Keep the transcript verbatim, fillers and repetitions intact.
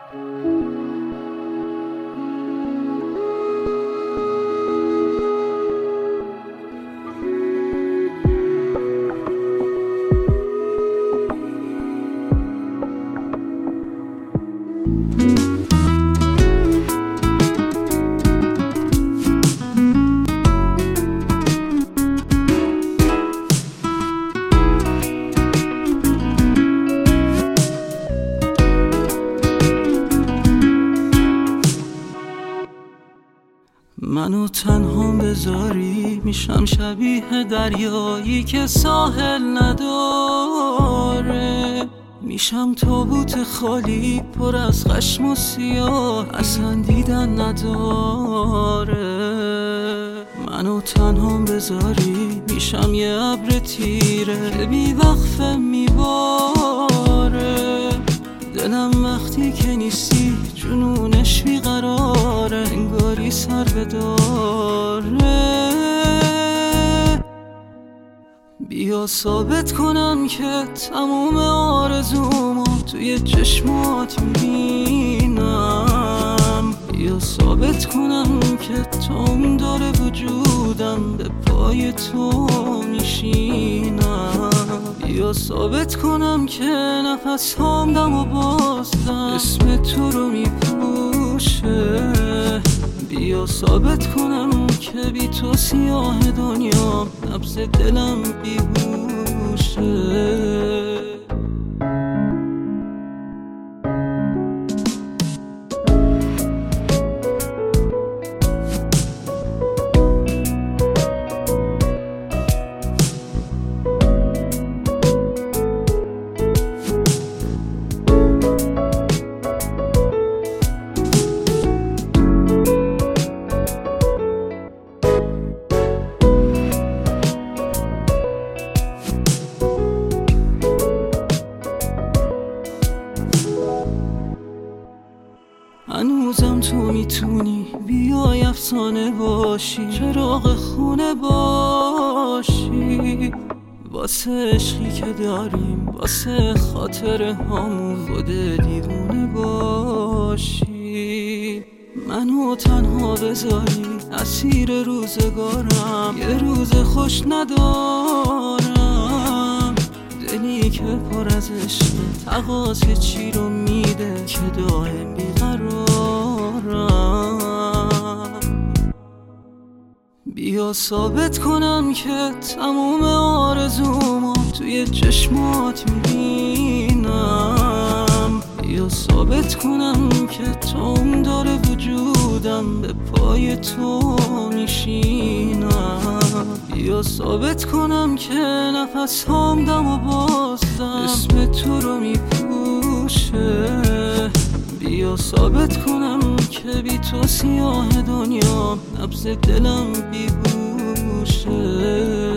منو تنها بذاری میشم شبیه دریایی که ساحل نداره، میشم تابوت خالی پر از خشم و سیاه اصلا دیدن نداره. منو تنها بذاری میشم یه ابر تیره که بی وقفه میباره. دلم وقتی که نیستی جنونش بیقراره، انگاری سر بداره. بیا ثابت کنم که تموم آرزومو توی چشمات میبینم. بیا ثابت کنم که تام داره وجودم به پای تو میشینم. بیا ثابت کنم که نفس هام دم و بازدم اسم تو رو میپوشه. بیا ثابت کنم که بی تو سیاه دنیا نبض دلم بیهوشه. هنوزم تو میتونی بیای افسانه باشی، چراغ خونه باشی، واسه عشقی که داریم، واسه خاطر همون خود دیوونه باشی. منو تنها بذاری اسیر روزگارم، یه روز خوش ندارم. دلی که پر از عشق تقاضا چی رو میده که دائم بیقرارم. بیا ثابت کنم که تموم آرزومو توی چشمات میبینم. بیا ثابت کنم که تام داره وجودم به پای تو میشینم. بیا ثابت کنم که نفس هام دم و بازدم اسم تو رو میپوشه. بیا ثابت کنم که بی تو سیاه دنیا نبض دلم بیهوشه.